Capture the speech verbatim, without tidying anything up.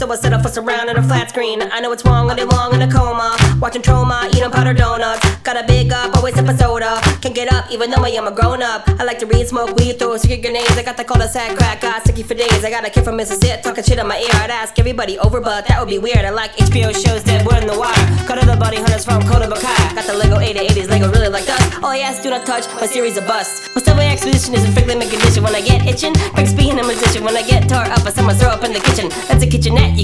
So I settle for surround and a flat screen. I know it's wrong all day long in a coma, watching trauma, eating powdered donuts. Got a big up, always sip a soda. Can't get up even though I am a grown up. I like to read, smoke weed, throw secret grenades. I got the cul-de-sac crack, got sticky for days. I got a kid from Mississippi talking shit on my ear. I'd ask everybody over, but that would be weird. I like H B O shows that were in the wire. Cut the body hunters from Coda Bakai. Got the Lego eighties, Lego really like us. All I ask, do not touch, my series of busts. My subway exposition is a frequently my condition. When I get itching, Frank's being a magician. When I get tore up, I someone throw up in the kitchen. That's a kitchenette. You